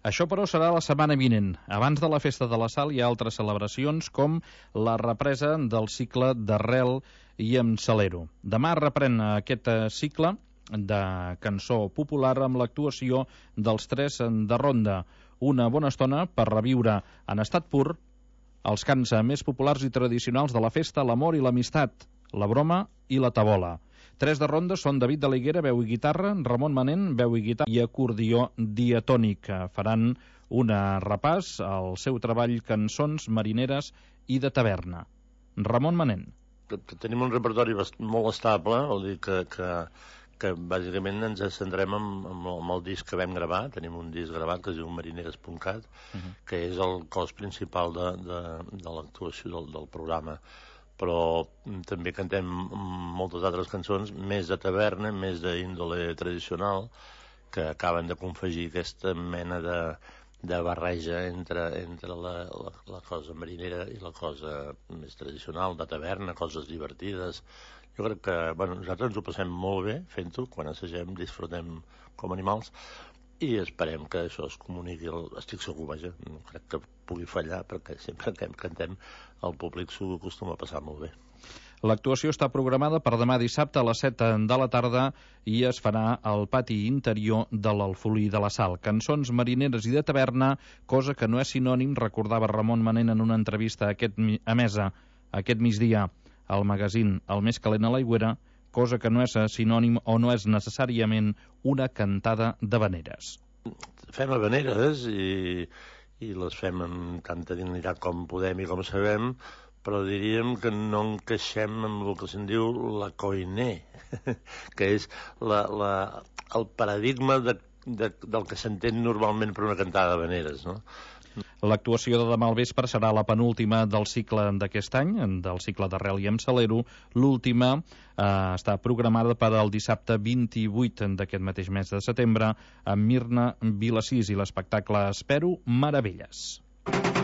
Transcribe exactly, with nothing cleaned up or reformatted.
Això, però, serà la setmana vinent. Abans de la Festa de la Sal hi ha altres celebracions, com la represa del cicle d'Arrel i amb Salero. Demà reprèn aquest cicle de cançó popular amb l'actuació dels Tres de Ronda. Una bona estona per reviure en estat pur els cants més populars i tradicionals de la festa, l'amor i l'amistat, la broma i la tabola. Tres de Ronda són David de la Higuera, veu i guitarra, Ramon Manent, veu i guitarra i acordió diatònic. Faran un repàs al seu treball Cançons marineres i de taverna. Ramon Manent. Tenim un repertori molt estable, vol dir que, que, que bàsicament ens centrem en, en el disc que vam gravar. Tenim un disc gravat que es diu marineres punt cat, uh-huh. que és el cos principal de, de, de l'actuació del, del programa. Però també cantem moltes altres cançons més de taverna, més d'índole tradicional, que acaben de confegir aquesta mena de, de barreja entre, entre la, la, la cosa marinera i la cosa més tradicional de taverna, coses divertides. Jo crec que bueno, nosaltres ens ho passem molt bé fent-ho, quan assagem disfrutem com animals, i esperem que això es comuniqui. Estic segur, vaja, no crec que pugui fallar, perquè sempre que cantem el públic s'ho acostuma a passar molt bé. L'actuació està programada per demà dissabte a les set de la tarda i es farà al pati interior de l'Alfolí de la Sal. Cançons marineres i de taverna, cosa que no és sinònim, recordava Ramon Manent en una entrevista a, aquest, a Mesa aquest migdia al magazín El més calent a l'aigüera, cosa que no és sinònim o no és necessàriament una cantada d'havaneres. Fem havaneres i, i les fem amb tanta dignitat com podem i com sabem, però diríem que no encaixem amb el que se'n diu la coiner, que és la, la, el paradigma de, de, del que s'entén normalment per una cantada d'havaneres, no? L'actuació de demà al vespre serà la penúltima del cicle d'aquest any, del cicle d'Arrel i amb Salero. L'última eh, està programada per al dissabte vint-i-vuit d'aquest mateix mes de setembre amb Mirna Vilasís i l'espectacle Espero Meravelles.